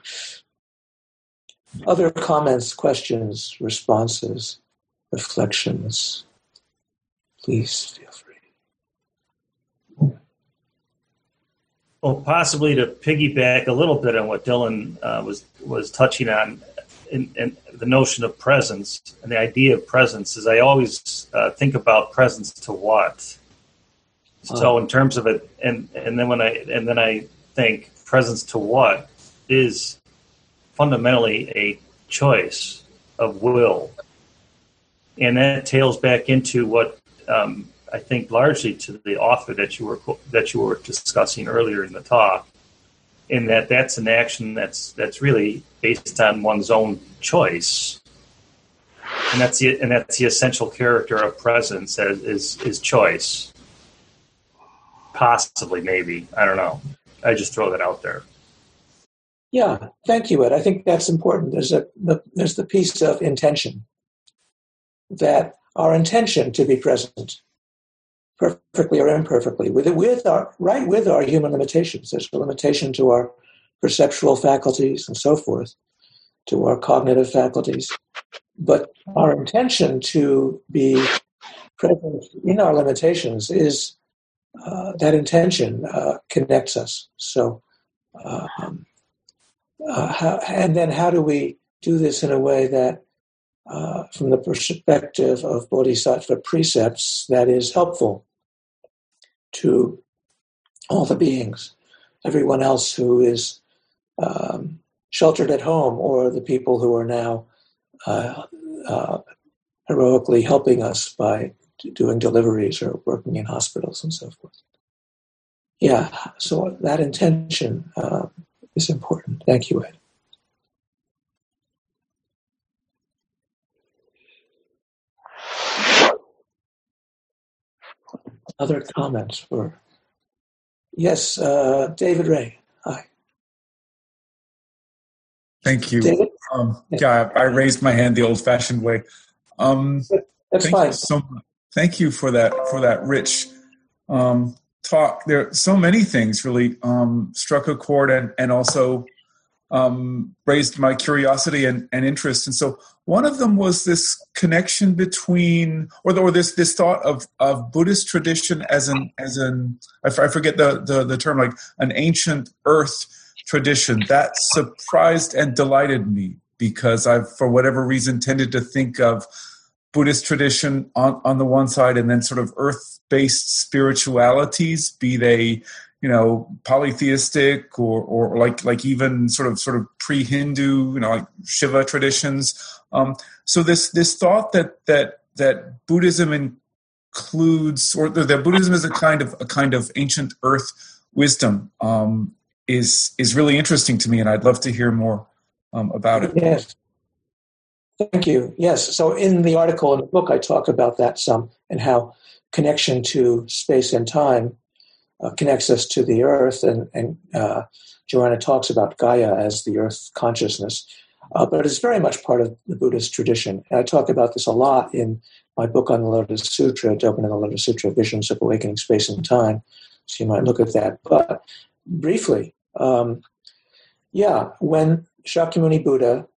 Other comments, questions, responses, reflections, please feel free. Well, possibly to piggyback a little bit on what Dylan was touching on, in the notion of presence and the idea of presence, is I always think about presence to what. So in terms of it, and then I think presence to what is fundamentally a choice of will, and that tails back into what I think largely to the author that you were discussing earlier in the talk, in that's an action that's really based on one's own choice, and that's the essential character of presence is choice. Possibly, maybe, I don't know. I just throw that out there. Yeah, thank you, Ed. I think that's important. There's the piece of intention, that our intention to be present, perfectly or imperfectly, with our human limitations. There's a limitation to our perceptual faculties and so forth, to our cognitive faculties. But our intention to be present in our limitations is that intention connects us. So, and then how do we do this in a way that, from the perspective of Bodhisattva precepts, that is helpful to all the beings, everyone else who is sheltered at home, or the people who are now heroically helping us by doing deliveries or working in hospitals and so forth. Yeah, so that intention is important. Thank you, Ed. Other comments? Yes, David Ray. Hi. Thank you. David? Yeah, I raised my hand the old-fashioned way. That's fine. Thank you for that rich talk. There are so many things really struck a chord and also raised my curiosity and interest. And so one of them was this connection between, or this thought of Buddhist tradition as an I forget the term, like an ancient earth tradition. That surprised and delighted me, because I've, for whatever reason, tended to think of Buddhist tradition on the one side, and then sort of earth-based spiritualities, be they, polytheistic or like even sort of pre-Hindu, like Shiva traditions. So this thought that Buddhism includes, or that Buddhism is a kind of ancient earth wisdom, is really interesting to me, and I'd love to hear more about it. Yes. Thank you. Yes. So in the article in the book, I talk about that some, and how connection to space and time connects us to the earth. And Joanna talks about Gaia as the earth consciousness. But it's very much part of the Buddhist tradition. And I talk about this a lot in my book on the Lotus Sutra, Opening the Lotus Sutra, Visions of Awakening Space and Time. So you might look at that. But briefly, when Shakyamuni Buddha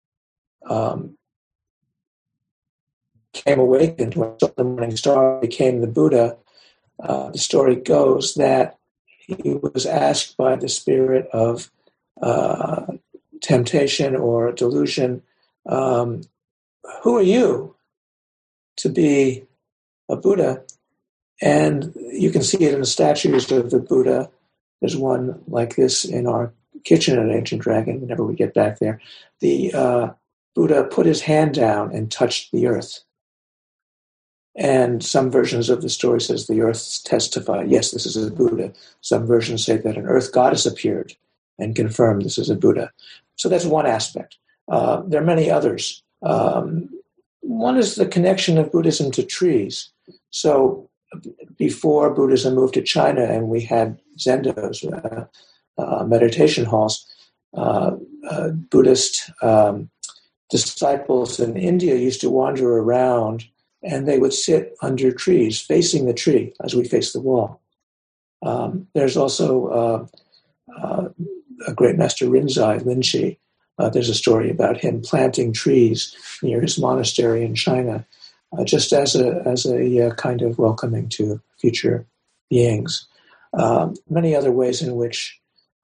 became awakened, when the morning star became the Buddha, the story goes that he was asked by the spirit of temptation or delusion, who are you to be a Buddha? And you can see it in the statues of the Buddha. There's one like this in our kitchen at Ancient Dragon, whenever we get back there. The Buddha put his hand down and touched the earth. And some versions of the story says the earth testified, yes, this is a Buddha. Some versions say that an earth goddess appeared and confirmed this is a Buddha. So that's one aspect. There are many others. One is the connection of Buddhism to trees. So before Buddhism moved to China and we had zendos, meditation halls, Buddhist disciples in India used to wander around, and they would sit under trees, facing the tree as we face the wall. There's also a great master, Rinzai, Linshi. There's a story about him planting trees near his monastery in China, just as a kind of welcoming to future beings. Many other ways in which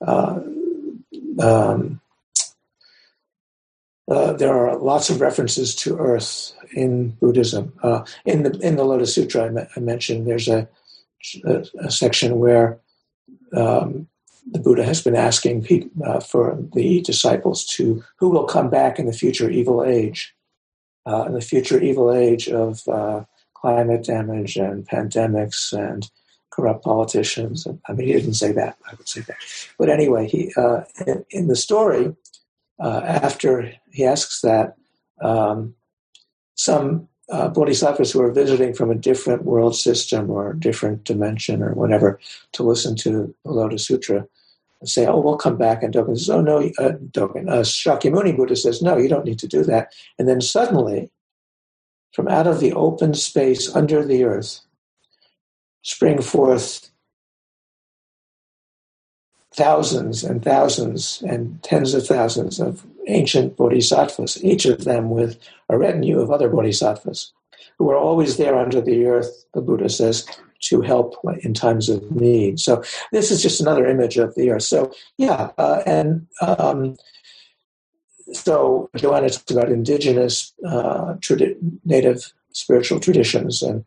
there are lots of references to earth in Buddhism. In the Lotus Sutra, I mentioned there's a section where the Buddha has been asking for the disciples who will come back in the future evil age, in the future evil age of climate damage and pandemics and corrupt politicians. I mean, he didn't say that. I would say that. But anyway, he in the story, after he asks that, some bodhisattvas who are visiting from a different world system or different dimension or whatever to listen to the Lotus Sutra say, oh, we'll come back. And Dogen says, oh, no, Shakyamuni Buddha says, no, you don't need to do that. And then suddenly, from out of the open space under the earth, spring forth thousands and thousands and tens of thousands of ancient bodhisattvas, each of them with a retinue of other bodhisattvas, who are always there under the earth, the Buddha says, to help in times of need. So this is just another image of the earth. So, so Joanna talks about indigenous native spiritual traditions, and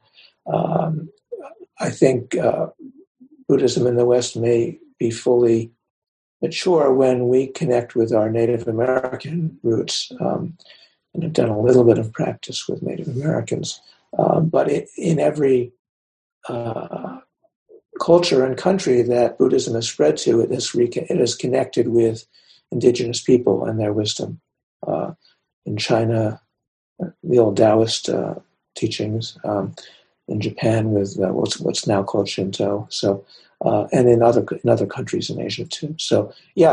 I think Buddhism in the West may be fully mature when we connect with our Native American roots, and have done a little bit of practice with Native Americans. But in every culture and country that Buddhism has spread to, it is connected with indigenous people and their wisdom. In China, the old Taoist teachings. In Japan, with what's now called Shinto. So, and in other countries in Asia too. So,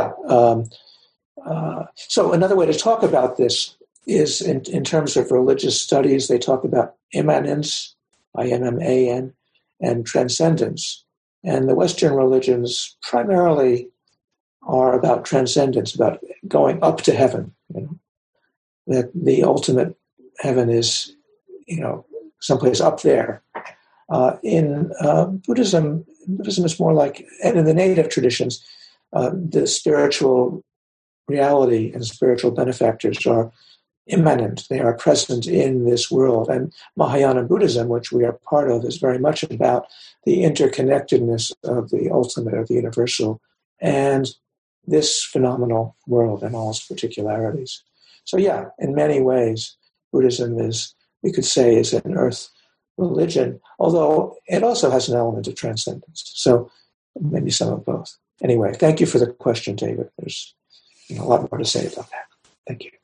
so another way to talk about this is in terms of religious studies. They talk about immanence, I-M-M-A-N, and transcendence. And the Western religions primarily are about transcendence, about going up to heaven. That the ultimate heaven is, someplace up there. In Buddhism is more like, and in the native traditions, the spiritual reality and spiritual benefactors are immanent. They are present in this world. And Mahayana Buddhism, which we are part of, is very much about the interconnectedness of the ultimate, or the universal, and this phenomenal world and all its particularities. So yeah, in many ways, Buddhism is, we could say, is an earth religion, although it also has an element of transcendence. So maybe some of both. Anyway, thank you for the question, David. There's a lot more to say about that. Thank you.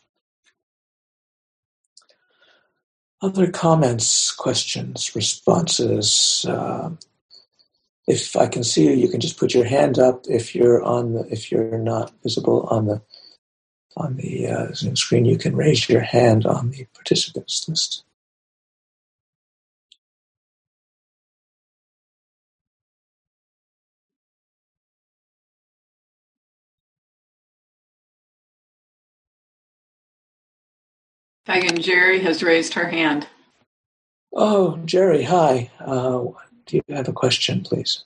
Other comments, questions, responses? If I can see you, you can just put your hand up. If you're not visible on the Zoom screen, you can raise your hand on the participants list. Megan, Jerry has raised her hand. Oh, Jerry, hi. Do you have a question, please?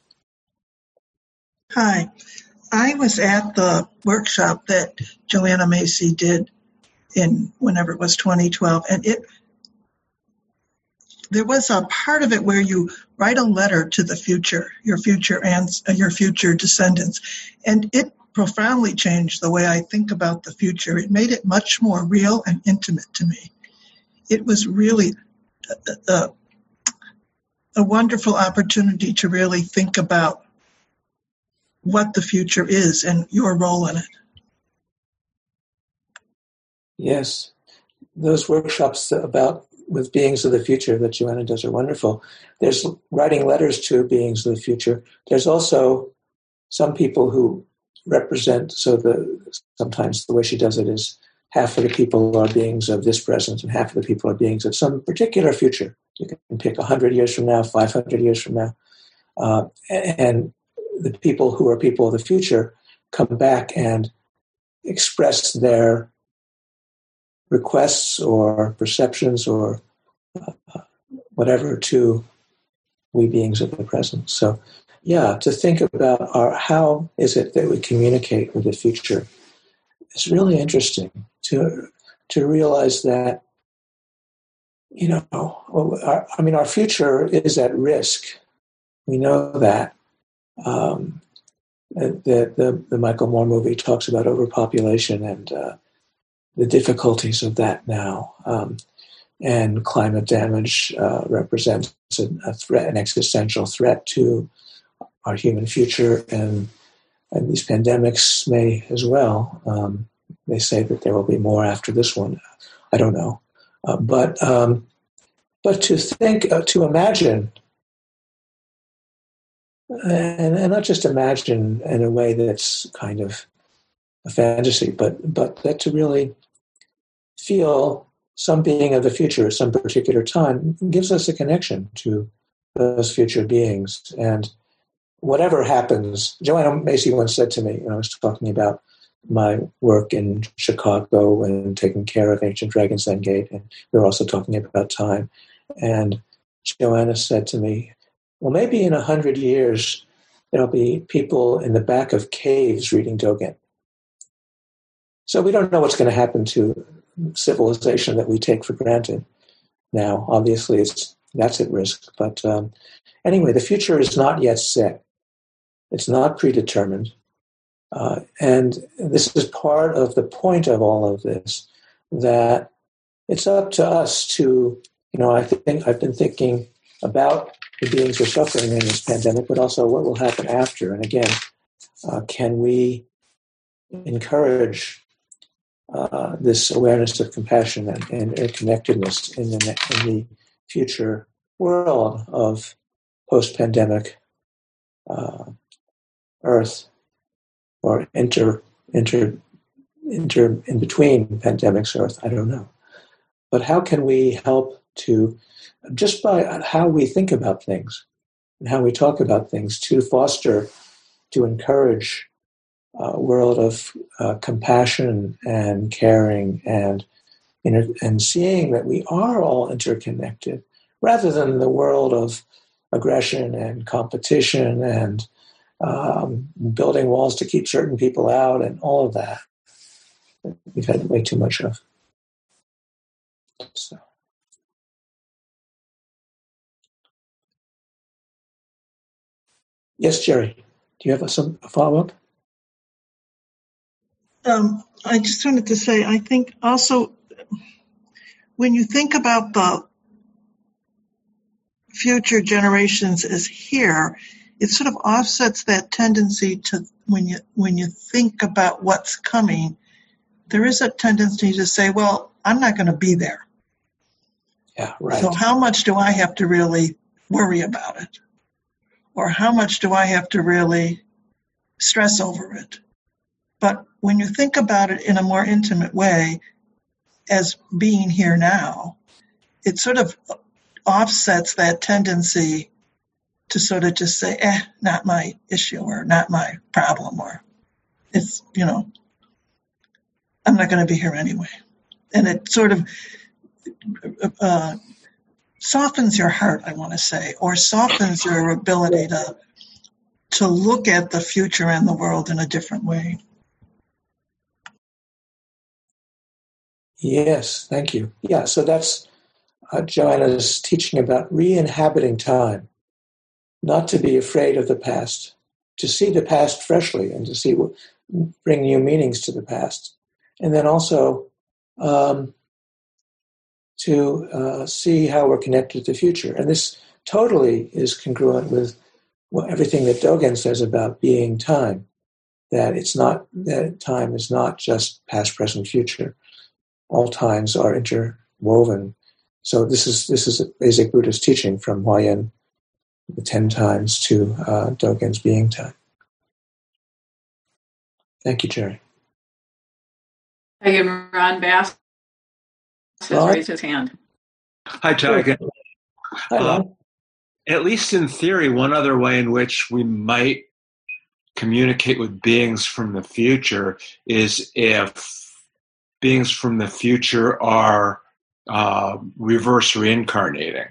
Hi. I was at the workshop that Joanna Macy did in whenever it was 2012, and there was a part of it where you write a letter to the future, your future descendants, and it profoundly changed the way I think about the future. It made it much more real and intimate to me. It was really a wonderful opportunity to really think about what the future is and your role in it. Yes, those workshops with beings of the future that Joanna does are wonderful. There's writing letters to beings of the future. There's also some people who represent, sometimes the way she does it is half of the people are beings of this present and half of the people are beings of some particular future. You can pick 100 years from now, 500 years from now. And the people who are people of the future come back and express their requests or perceptions or whatever to we beings of the present. So, yeah, to think about how is it that we communicate with the future is really interesting. To realize that, our future is at risk. We know that. The Michael Moore movie talks about overpopulation and the difficulties of that now. And climate damage represents a threat, an existential threat to our human future, and these pandemics may as well. They say that there will be more after this one. I don't know, but to think, to imagine, and not just imagine in a way that's kind of a fantasy, but that to really feel some being of the future at some particular time gives us a connection to those future beings. And whatever happens, Joanna Macy once said to me when I was talking about my work in Chicago and taking care of Ancient Dragon's Den Gate, and we were also talking about time. And Joanna said to me, well, maybe in 100 years, there'll be people in the back of caves reading Dogen. So we don't know what's going to happen to civilization that we take for granted now. Obviously, that's at risk. But anyway, the future is not yet set. It's not predetermined. And this is part of the point of all of this, that it's up to us to, I think I've been thinking about the beings who are suffering in this pandemic, but also what will happen after. And again, can we encourage this awareness of compassion and interconnectedness in the future world of post-pandemic Earth, or in between pandemics Earth? I don't know. But how can we help to, just by how we think about things and how we talk about things, to foster, to encourage a world of compassion and caring and seeing that we are all interconnected, rather than the world of aggression and competition and building walls to keep certain people out and all of that we've had way too much of. So. Yes, Jerry, do you have a follow-up? I just wanted to say, I think also when you think about the future generations as here, it sort of offsets that tendency to when you think about what's coming, there is a tendency to say, well, I'm not going to be there. Yeah, right. So how much do I have to really worry about it? Or how much do I have to really stress over it? But when you think about it in a more intimate way, as being here now, it sort of offsets that tendency to sort of just say, not my issue or not my problem, or it's, I'm not going to be here anyway. And it sort of softens your heart, I want to say, or softens your ability to look at the future and the world in a different way. Yes, thank you. Yeah, so that's Joanna's teaching about re-inhabiting time, not to be afraid of the past, to see the past freshly and to bring new meanings to the past. And then also to see how we're connected to the future. And this totally is congruent with everything that Dogen says about being time, that time is not just past, present, future. All times are interwoven. So this is a basic Buddhist teaching from Huayan, the 10 times, to Dogen's being time. Thank you, Jerry. Hey, Ron Bass has raised his hand. Hi, Tiger. Hi, Ron. At least in theory, one other way in which we might communicate with beings from the future is if beings from the future are reverse reincarnating.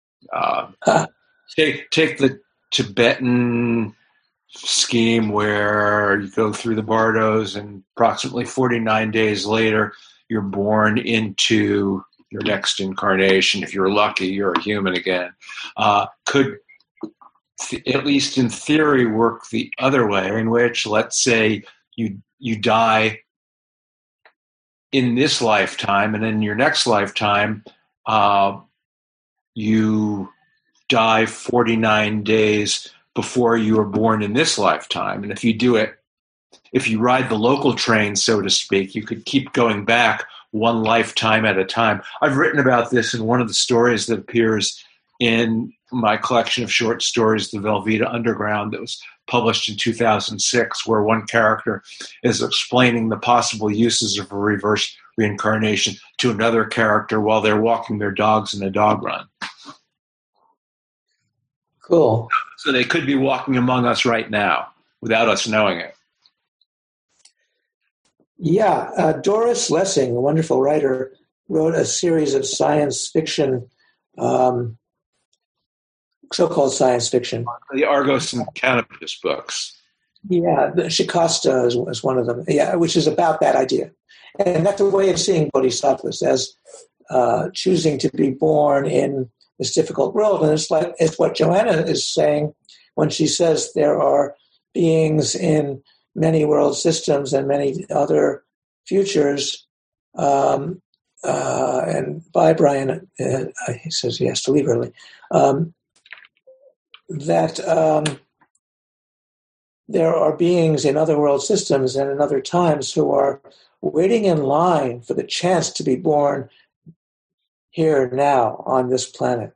Take the Tibetan scheme where you go through the bardos and approximately 49 days later you're born into your next incarnation. If you're lucky, you're a human again. Could, at least in theory, work the other way, in which, let's say, you die in this lifetime, and in your next lifetime, you die 49 days before you were born in this lifetime. And if you ride the local train, so to speak, you could keep going back one lifetime at a time. I've written about this in one of the stories that appears in my collection of short stories, The Velveeta Underground, that was published in 2006, where one character is explaining the possible uses of a reverse reincarnation to another character while they're walking their dogs in a dog run. Cool. So they could be walking among us right now without us knowing it. Yeah, Doris Lessing, a wonderful writer, wrote a series of science fiction, so-called science fiction. The Argos and Canopus books. Yeah, the Shikasta is one of them. Yeah, which is about that idea. And that's a way of seeing bodhisattvas as choosing to be born in this difficult world. And it's what Joanna is saying when she says there are beings in many world systems and many other futures. And bye, Brian. He says he has to leave early. That there are beings in other world systems and in other times who are waiting in line for the chance to be born here now on this planet.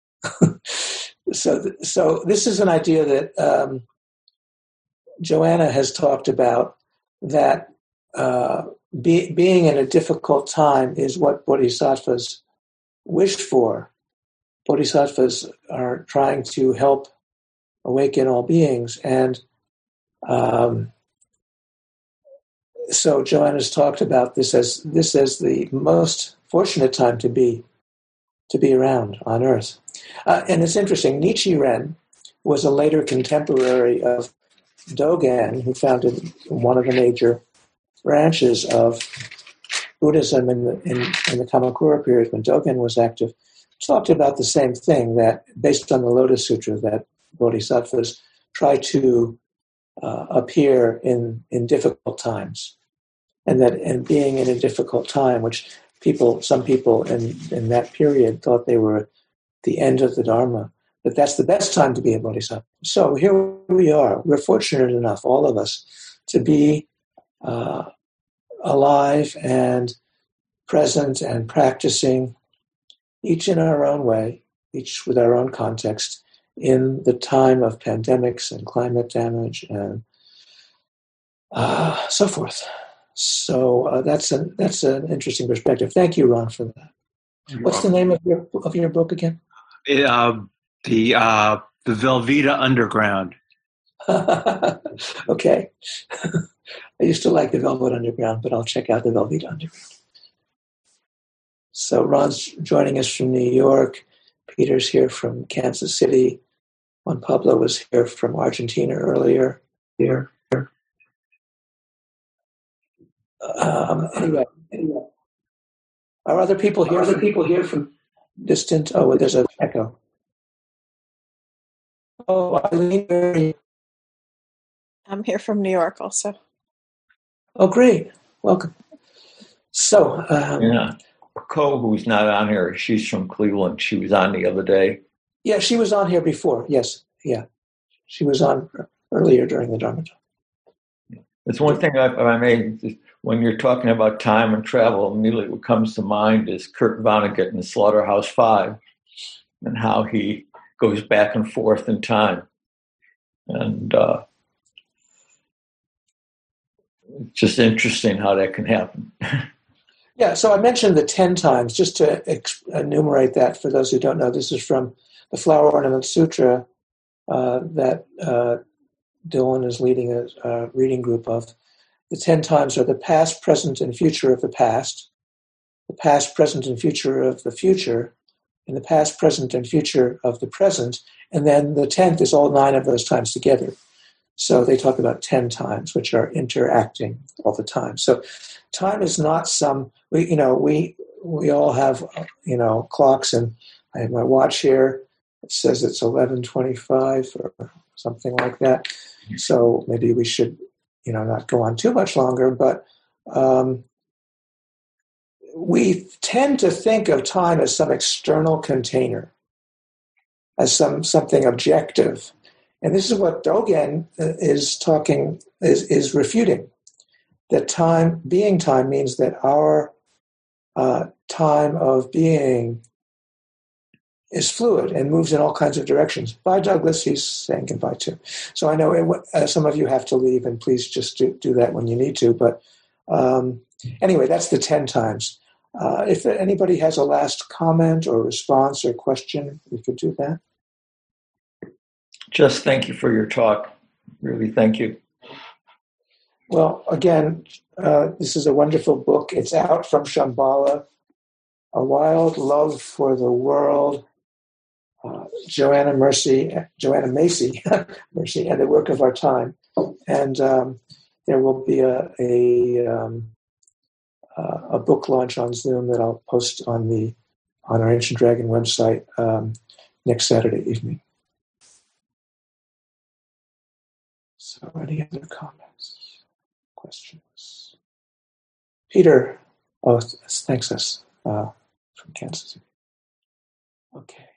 So this is an idea that Joanna has talked about, that being in a difficult time is what bodhisattvas wish for. Bodhisattvas are trying to help awaken all beings, and so Joanna's talked about this as the most fortunate time to be around on Earth. And it's interesting, Nichiren was a later contemporary of Dogen, who founded one of the major branches of Buddhism in the Kamakura period, when Dogen was active, talked about the same thing, that based on the Lotus Sutra, that bodhisattvas try to appear in difficult times, and being in a difficult time, which some people in that period thought they were the end of the Dharma, but that's the best time to be a bodhisattva. So here we are. We're fortunate enough, all of us, to be alive and present and practicing, each in our own way, each with our own context, in the time of pandemics and climate damage and so forth. So that's an interesting perspective. Thank you, Ron, for that. What's the name of your book again? The Velveeta Underground. Okay. I used to like the Velvet Underground, but I'll check out the Velveeta Underground. So Ron's joining us from New York. Peter's here from Kansas City. Juan Pablo was here from Argentina earlier. Anyway. Are other people here? From distant? Oh, there's an echo. Oh, Eileen. I'm here from New York also. Oh, great. Welcome. So, Co, who's not on here, she's from Cleveland. She was on the other day. Yeah, she was on here before. Yes. Yeah. She was on earlier during the Dharma talk. It's one thing I made, when you're talking about time and travel, immediately what comes to mind is Kurt Vonnegut in Slaughterhouse-Five and how he goes back and forth in time. And it's just interesting how that can happen. Yeah, so I mentioned the 10 times, just to enumerate that for those who don't know. This is from the Flower Ornament Sutra that Dylan is leading a reading group of. The 10 times are the past, present, and future of the past, present, and future of the future, and the past, present, and future of the present, and then the 10th is all 9 of those times together. So they talk about 10 times, which are interacting all the time. So time is not we all have, clocks, and I have my watch here. It says it's 11:25 or something like that. So maybe we should, not go on too much longer, but we tend to think of time as some external container, as something objective. And this is what Dogen is refuting. That being time means that our time of being is fluid and moves in all kinds of directions. Bye, Douglas. He's saying goodbye too. So I know some of you have to leave, and please just do that when you need to. But anyway, that's the 10 times. If anybody has a last comment or response or question, we could do that. Just thank you for your talk. Really, thank you. Well, again, this is a wonderful book. It's out from Shambhala, A Wild Love for the World, Joanna Macy, Mercy, and the Work of Our Time. And there will be a book launch on Zoom that I'll post on our Ancient Dragon website next Saturday evening. So, any other comments, questions? Peter, thanks us from Kansas City. Okay.